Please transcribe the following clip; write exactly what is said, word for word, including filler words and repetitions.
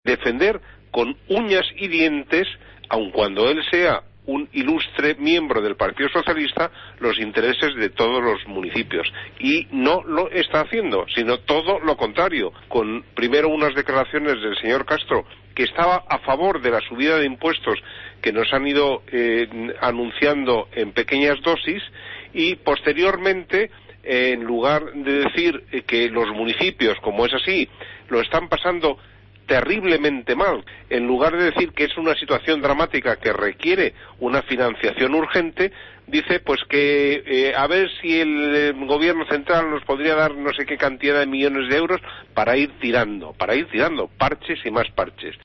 defender con uñas y dientes, aun cuando él sea un ilustre miembro del Partido Socialista, los intereses de todos los municipios. Y no lo está haciendo, sino todo lo contrario, con primero unas declaraciones del señor Castro, que estaba a favor de la subida de impuestos que nos han ido eh, anunciando en pequeñas dosis, y posteriormente, eh, en lugar de decir eh, que los municipios, como es así, lo están pasando terriblemente mal, en lugar de decir que es una situación dramática que requiere una financiación urgente, dice pues que eh, a ver si el eh, gobierno central nos podría dar no sé qué cantidad de millones de euros para ir tirando, para ir tirando parches y más parches.